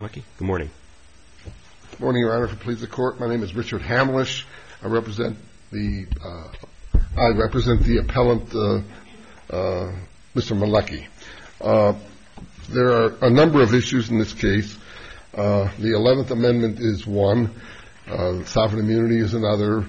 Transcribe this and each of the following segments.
Good morning. Good morning, Your Honor. If it pleases the Court, my name is Richard Hamlish. I represent the appellant, Mr. Malecki. There are a number of issues in this case. The 11th Amendment is one. Sovereign immunity is another.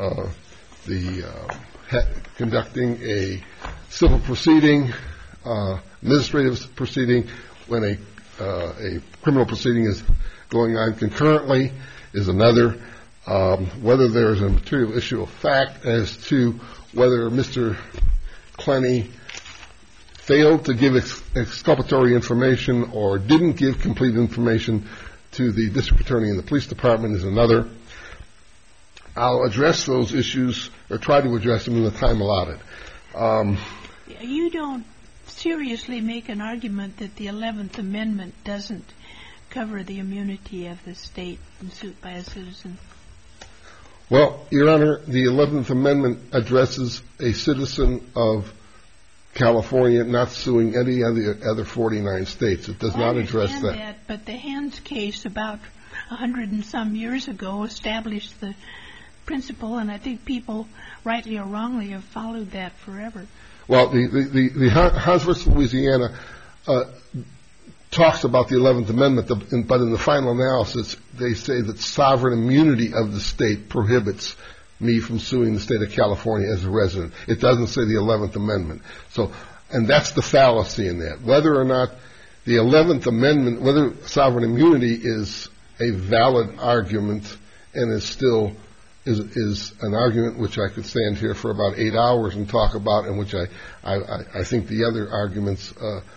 Conducting a civil proceeding, administrative proceeding, when a criminal proceeding is going on concurrently is another. Whether there is a material issue of fact as to whether Mr. Clenny failed to give exculpatory information or didn't give complete information to the district attorney and the police department is another. I'll address those issues or try to address them in the time allotted. You don't seriously make an argument that the 11th Amendment doesn't cover the immunity of the state in suit by a citizen? Well, Your Honor, the 11th Amendment addresses a citizen of California not suing any of the other 49 states. It does not address that. I understand that, but the Hands case about 100 and some years ago established the principle, and I think people, rightly or wrongly, have followed that forever. Well, the Hans v. Louisiana talks about the 11th Amendment, but in the final analysis, they say that sovereign immunity of the state prohibits me from suing the state of California as a resident. It doesn't say the 11th Amendment. And that's the fallacy in that. Whether or not the 11th Amendment, whether sovereign immunity is a valid argument and is still is an argument which I could stand here for about 8 hours and talk about, and which I think the other arguments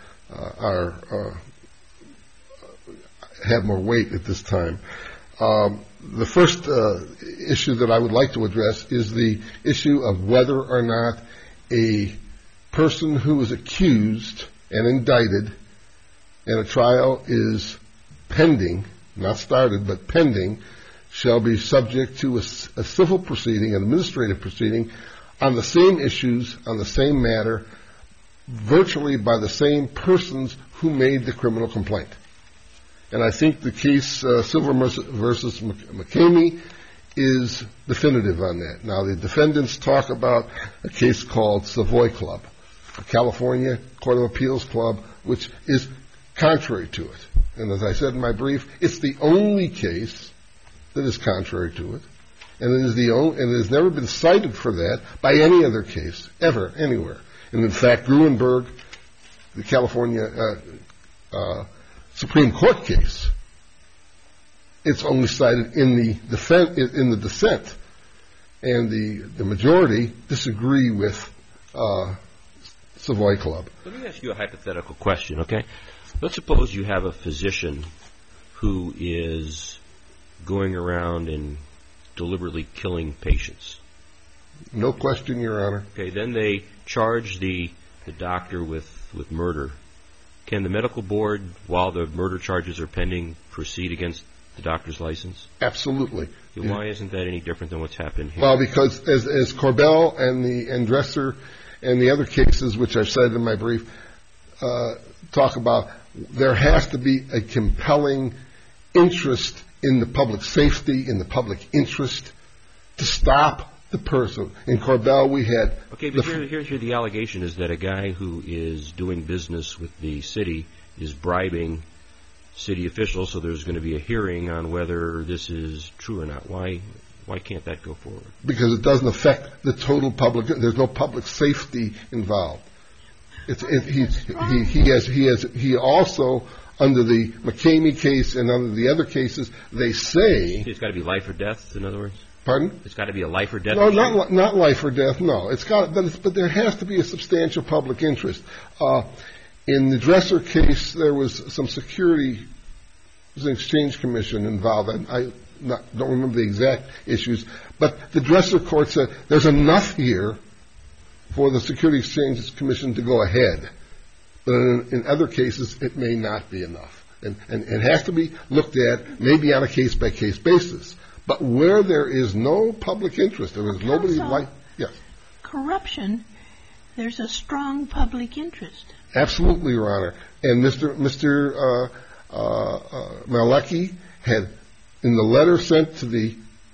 have more weight at this time. The first issue that I would like to address is the issue of whether or not a person who is accused and indicted and a trial is pending, not started, but pending, shall be subject to a civil proceeding, an administrative proceeding, on the same issues, on the same matter, virtually by the same persons who made the criminal complaint. And I think the case Silver versus McCamey is definitive on that. Now, the defendants talk about a case called Savoy Club, a California Court of Appeals club, which is contrary to it. And as I said in my brief, it's the only case that is contrary to it, and it has never been cited for that by any other case ever anywhere. And in fact, Gruenberg, the California Supreme Court case, it's only cited in the dissent, and the majority disagree with Savoy Club. Let me ask you a hypothetical question, okay? Let's suppose you have a physician who is going around and deliberately killing patients. No question, Your Honor. Okay, then they charge the doctor with murder. Can the medical board, while the murder charges are pending, proceed against the doctor's license? Absolutely. Why isn't that any different than what's happened here? Well, because as Corbell and Dresser and the other cases which I've cited in my brief talk about, there has to be a compelling interest in the public safety, in the public interest, to stop the person. In Corbell, we had... Okay, but here the allegation is that a guy who is doing business with the city is bribing city officials, so there's going to be a hearing on whether this is true or not. Why can't that go forward? Because it doesn't affect the total public. There's no public safety involved. He also, under the McCamey case and under the other cases, they say... It's got to be life or death, in other words? Pardon? It's got to be a life or death? No, not life or death, no. But there has to be a substantial public interest. In the Dresser case, there was some security... There was an exchange commission involved. I don't remember the exact issues. But the Dresser court said there's enough here for the Security Exchange Commission to go ahead. But in other cases, it may not be enough. And it has to be looked at maybe on a case-by-case basis. But where there is no public interest, there is nobody like... Yes. Corruption, there's a strong public interest. Absolutely, Your Honor. And Mr. Malecki had, in the letter sent to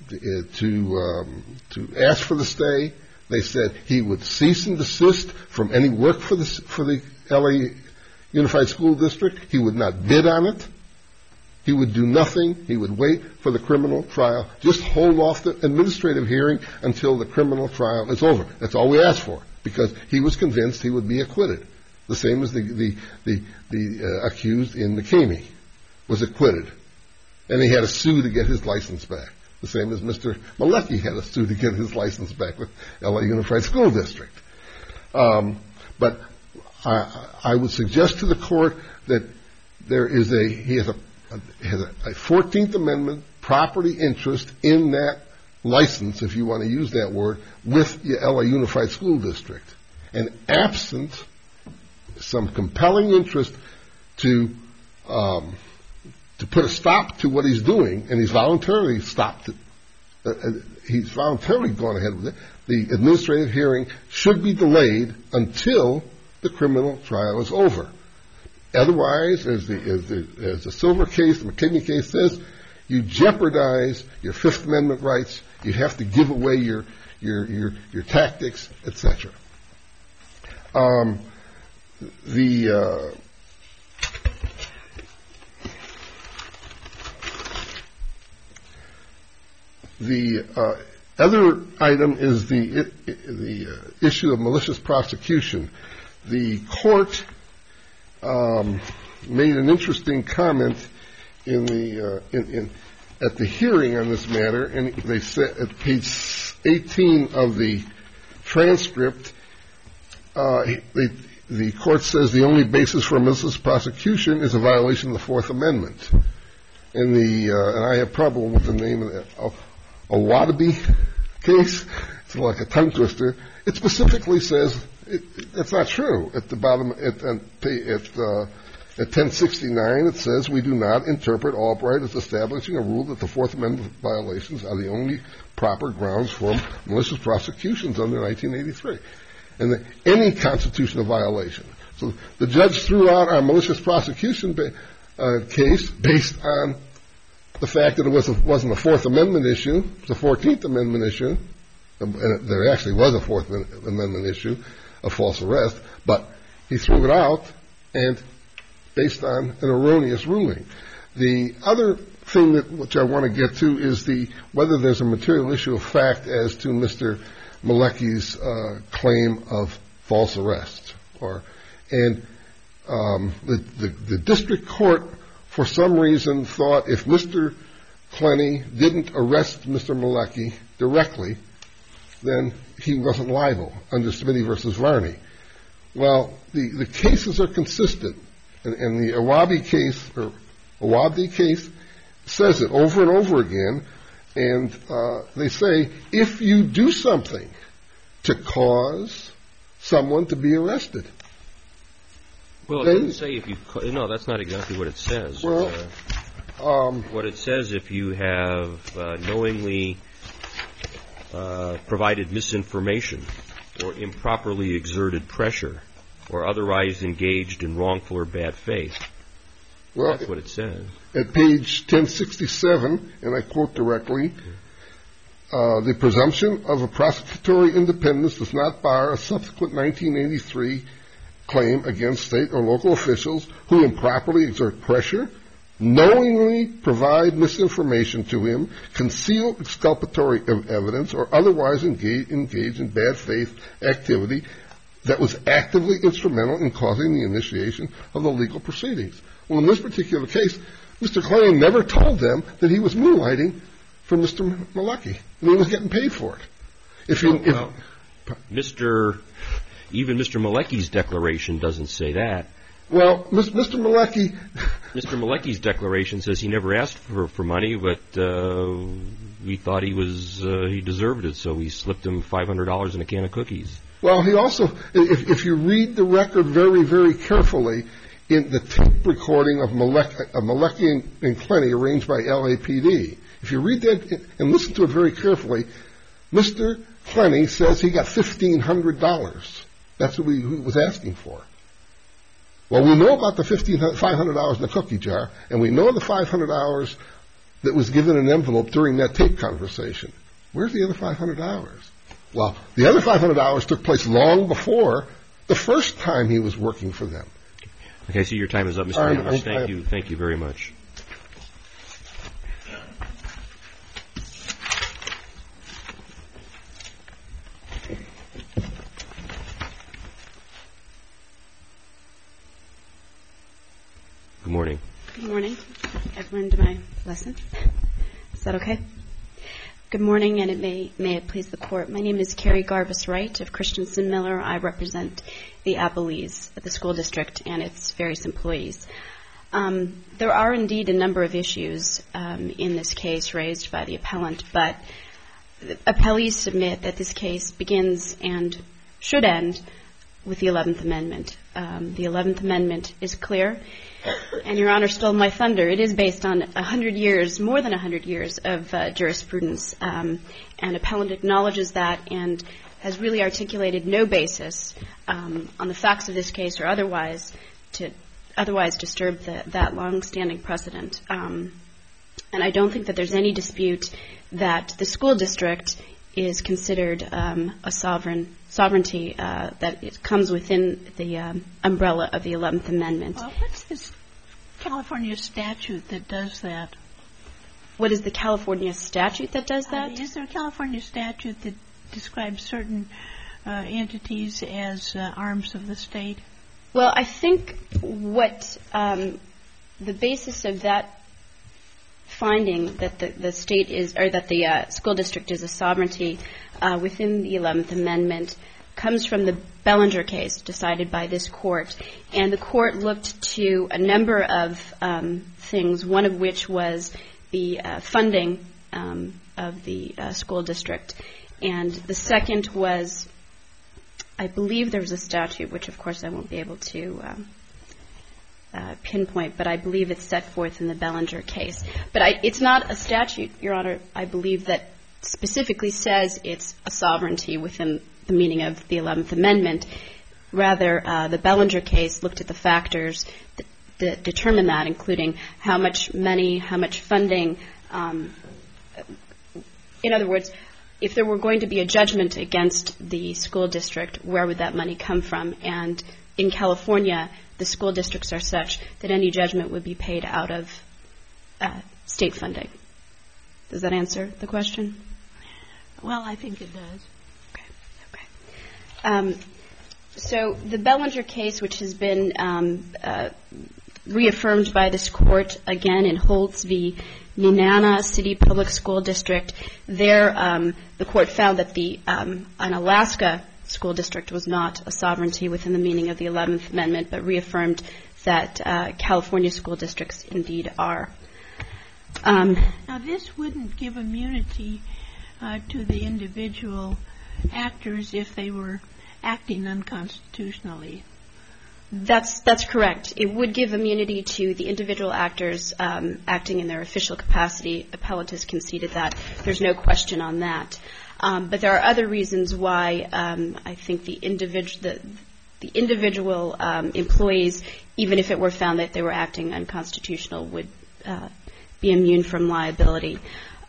ask for the stay, they said he would cease and desist from any work for the LA Unified School District. He would not bid on it. He would do nothing. He would wait for the criminal trial. Just hold off the administrative hearing until the criminal trial is over. That's all we asked for, because he was convinced he would be acquitted. The same as the accused in McCamey was acquitted. And he had a sue to get his license back. The same as Mr. Malecki had a sue to get his license back with LA Unified School District. But I would suggest to the court that he has a 14th Amendment property interest in that license, if you want to use that word, with the LA Unified School District. And absent some compelling interest to put a stop to what he's doing, and he's voluntarily stopped it, he's voluntarily gone ahead with it, the administrative hearing should be delayed until the criminal trial is over. Otherwise, as the Silver case, the McKinney case says, you jeopardize your Fifth Amendment rights. You have to give away your tactics, etc. The other item is the issue of malicious prosecution. The court made an interesting comment at the hearing on this matter, and they said at page 18 of the transcript, the court says the only basis for malicious prosecution is a violation of the Fourth Amendment. And I have problem with the name of that. A Wadabe case, it's like a tongue twister. It specifically says it's not true. At the bottom, at 1069, it says we do not interpret Albright as establishing a rule that the Fourth Amendment violations are the only proper grounds for malicious prosecutions under 1983, and any constitutional violation. So the judge threw out our malicious prosecution case based on the fact that it wasn't a Fourth Amendment issue, it was a 14th Amendment issue, and there actually was a Fourth Amendment issue, a false arrest, but he threw it out and based on an erroneous ruling. The other thing which I want to get to is whether there's a material issue of fact as to Mr. Malecki's claim of false arrest. The district court, for some reason, thought if Mr. Clenny didn't arrest Mr. Malecki directly, then he wasn't liable under Smitty versus Varney. Well, the cases are consistent, and the Awabdi case says it over and over again, and they say if you do something to cause someone to be arrested. Well, it doesn't say if you... No, that's not exactly what it says. Well, what it says, if you have knowingly provided misinformation or improperly exerted pressure or otherwise engaged in wrongful or bad faith. Well, that's what it says. At page 1067, and I quote directly, the presumption of a prosecutorial independence does not bar a subsequent 1983 claim against state or local officials who improperly exert pressure, knowingly provide misinformation to him, conceal exculpatory evidence, or otherwise engage in bad faith activity that was actively instrumental in causing the initiation of the legal proceedings. Well, in this particular case, Mr. Clenny never told them that he was moonlighting for Mr. Malecki, and he was getting paid for it. Even Mr. Malecki's declaration doesn't say that. Well, Mr. Malecki... Mr. Malecki's declaration says he never asked for money, but we thought he deserved it, so we slipped him $500 in a can of cookies. Well, he also, if you read the record very, very carefully, in the tape recording of Malecki and Clenny arranged by LAPD, if you read that and listen to it very carefully, Mr. Clenny says he got $1,500. That's what he was asking for. Well, we know about the $500 in the cookie jar, and we know the $500 that was given in an envelope during that tape conversation. Where's the other $500? Well, the other $500 took place long before the first time he was working for them. Okay, so your time is up, Mr. Amos. Thank you. Thank you very much. Good morning. Good morning. I've learned my lesson. Is that okay? Good morning, and may it please the Court. My name is Carrie Garbus Wright of Christensen Miller. I represent the Appellees at the school district and its various employees. There are indeed a number of issues in this case raised by the appellant, but the appellees submit that this case begins and should end with the 11th Amendment. The 11th Amendment is clear. And Your Honor stole my thunder. It is based on 100 years, more than 100 years of jurisprudence. And appellant acknowledges that and has really articulated no basis on the facts of this case or otherwise to disturb that long-standing precedent. And I don't think that there's any dispute that the school district is considered a sovereignty that it comes within the umbrella of the 11th Amendment. Well, what's this California statute that does that? What is the California statute that does that? Is there a California statute that describes certain entities as arms of the state? Well, I think what the basis of that finding that the state is, or that the school district is a sovereignty within the 11th Amendment comes from the Bellinger case decided by this court. And the court looked to a number of things, one of which was the funding of the school district. And the second was, I believe there was a statute, which of course I won't be able to pinpoint, but I believe it's set forth in the Bellinger case. But it's not a statute, Your Honor, I believe, that specifically says it's a sovereignty within the meaning of the 11th Amendment. Rather, the Bellinger case looked at the factors that determine that, including how much money, how much funding. In other words, if there were going to be a judgment against the school district, where would that money come from? And in California, the school districts are such that any judgment would be paid out of state funding. Does that answer the question? Well, I think it does. Okay. So the Bellinger case, which has been reaffirmed by this court again in Holtz v. Nenana City Public School District, there the court found that an Alaska school district was not a sovereignty within the meaning of the 11th Amendment, but reaffirmed that California school districts indeed are. Now, this wouldn't give immunity to the individual actors if they were acting unconstitutionally. That's correct. It would give immunity to the individual actors acting in their official capacity. Appellant has conceded that. There's no question on that. But there are other reasons why I think the individual employees, even if it were found that they were acting unconstitutional, would be immune from liability.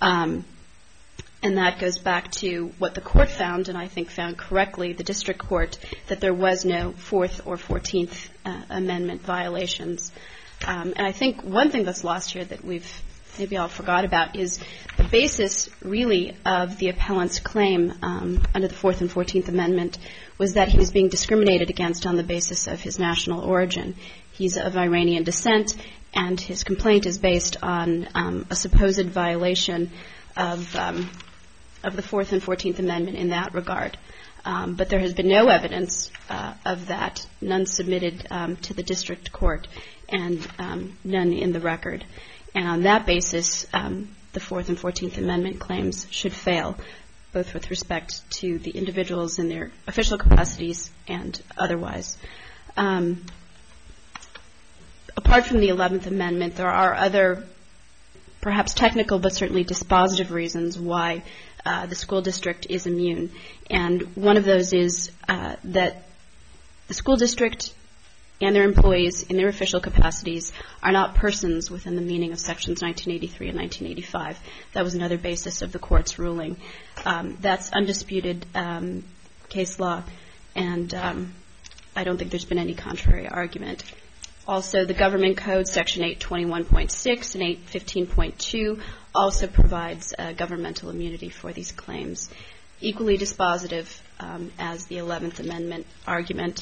And that goes back to what the court found, and I think found correctly, the district court, that there was no 4th or 14th Amendment violations. And I think one thing that's lost here that we've maybe all forgot about is the basis, really, of the appellant's claim under the 4th and 14th Amendment was that he was being discriminated against on the basis of his national origin. He's of Iranian descent, and his complaint is based on a supposed violation of the 4th and 14th Amendment in that regard. But there has been no evidence of that, none submitted to the district court, and none in the record. And on that basis, the 4th and 14th Amendment claims should fail, both with respect to the individuals in their official capacities and otherwise. Apart from the 11th Amendment, there are other, perhaps technical but certainly dispositive reasons why the school district is immune. And one of those is that the school district and their employees in their official capacities are not persons within the meaning of Sections 1983 and 1985. That was another basis of the Court's ruling. That's undisputed case law, and I don't think there's been any contrary argument. Also, the Government Code, Section 821.6 and 815.2, also provides governmental immunity for these claims, equally dispositive as the 11th Amendment argument.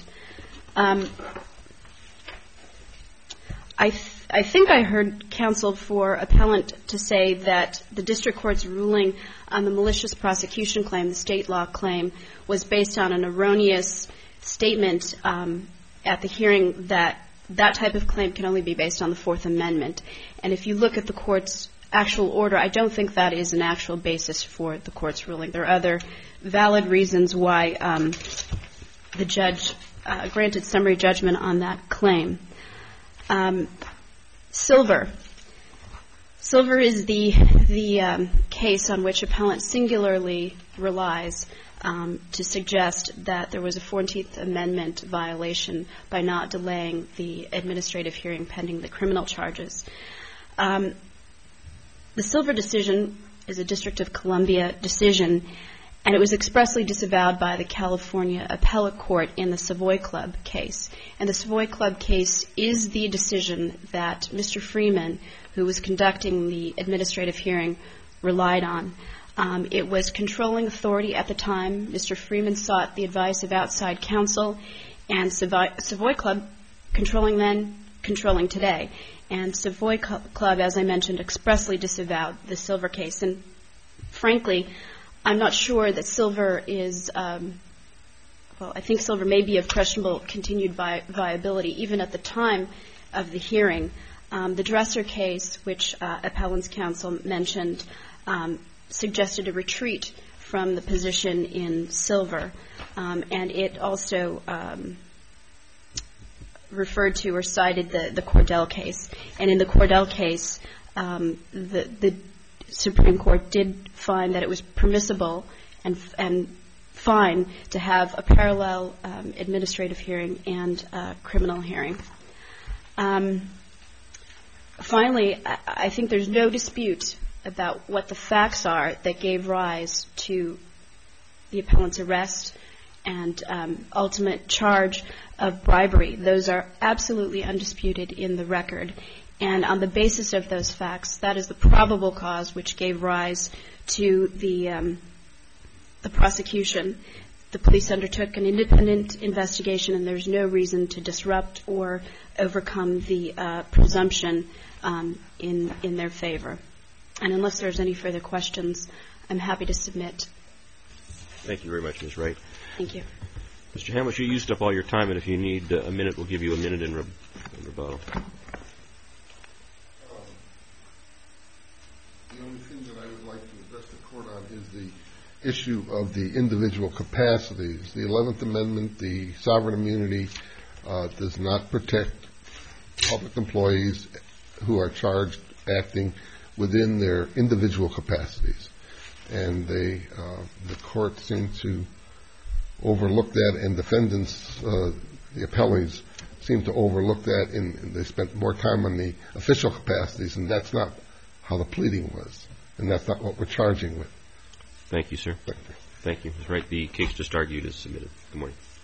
I think I heard counsel for appellant to say that the district court's ruling on the malicious prosecution claim, the state law claim, was based on an erroneous statement at the hearing that that type of claim can only be based on the Fourth Amendment. And if you look at the court's actual order, I don't think that is an actual basis for the court's ruling. There are other valid reasons why the judge granted summary judgment on that claim. Silver. Silver is the case on which appellant singularly relies to suggest that there was a 14th Amendment violation by not delaying the administrative hearing pending the criminal charges. The Silver decision is a District of Columbia decision, and it was expressly disavowed by the California Appellate Court in the Savoy Club case. And the Savoy Club case is the decision that Mr. Freeman, who was conducting the administrative hearing, relied on. It was controlling authority at the time. Mr. Freeman sought the advice of outside counsel, and Savoy Club, controlling then, controlling today. And Savoy Club, as I mentioned, expressly disavowed the Silver case. And frankly, I'm not sure that Silver is, I think Silver may be of questionable continued viability, even at the time of the hearing. The Dresser case, which appellant's counsel mentioned, suggested a retreat from the position in Silver. And it also referred to or cited the Cordell case. And in the Cordell case, the Supreme Court did find that it was permissible and fine to have a parallel administrative hearing and criminal hearing. Finally, I think there's no dispute about what the facts are that gave rise to the appellant's arrest and ultimate charge of bribery. Those are absolutely undisputed in the record. And on the basis of those facts, that is the probable cause which gave rise to the prosecution. The police undertook an independent investigation, and there's no reason to disrupt or overcome the presumption in their favor. And unless there's any further questions, I'm happy to submit. Thank you very much, Ms. Wright. Thank you. Mr. Hamlisch, you used up all your time, and if you need a minute, we'll give you a minute in rebuttal. The only thing that I would like to address the Court on is the issue of the individual capacities. The 11th Amendment, the sovereign immunity, does not protect public employees who are charged acting within their individual capacities. And the Court seemed to overlook that, and defendants, the appellees, seem to overlook that, and they spent more time on the official capacities, and that's not how the pleading was, and that's not what we're charging with. Thank you, sir. Thank you. Thank you. Ms. Wright, the case just argued is submitted. Good morning.